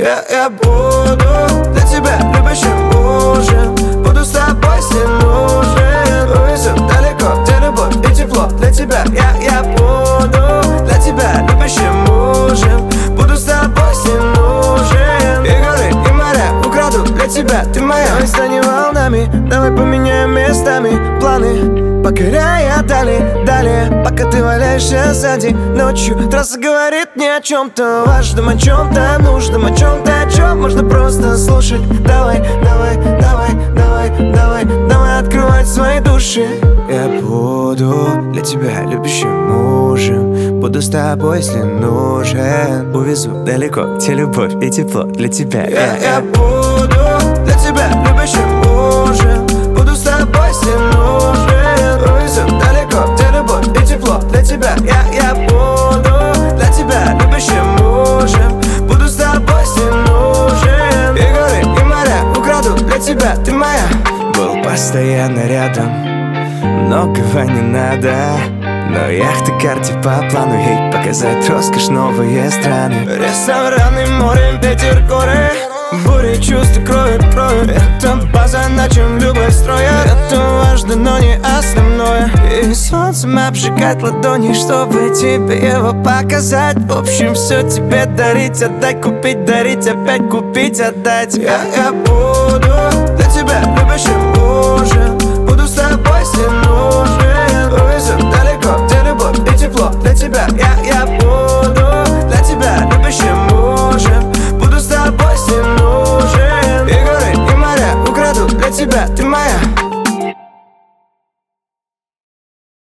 Я буду для тебя любящим мужем. Буду с тобой, если нужен. Увезу далеко, где любовь и тепло для тебя. Я буду для тебя любящим мужем. Буду с тобой, если нужен. И горы, и моря украду для тебя, ты моя. Давай станем волнами, давай поменяем местами планы, покоряя далее, пока ты валяешься сзади ночью. Трасса говорит не о чем-то важном, о чем-то нужном, о чем-то, о чем можно просто слушать. Давай, открывать свои души. Я буду для тебя любящим мужем. Буду с тобой, если нужен. Увезу далеко, где любовь и тепло для тебя. Я буду для тебя любящим мужем. Буду с тобой, если нужен. Увезу далеко, где любовь и тепло для тебя. Я буду для тебя любящим мужем. Буду с тобой, если нужен. И горы, и моря украду для тебя, ты моя. Был постоянно рядом, многого не надо, но яхты, карте по плану, ей показать роскошь, новые страны. Рестораны, море, ветер, горы, бури чувств кроют. Это база, на чем любовь строят. Это важно, но не основное. И солнцем обжигать ладони, чтобы тебе его показать. В общем, все тебе дарить, отдать, купить, дарить, опять купить, отдать. Я буду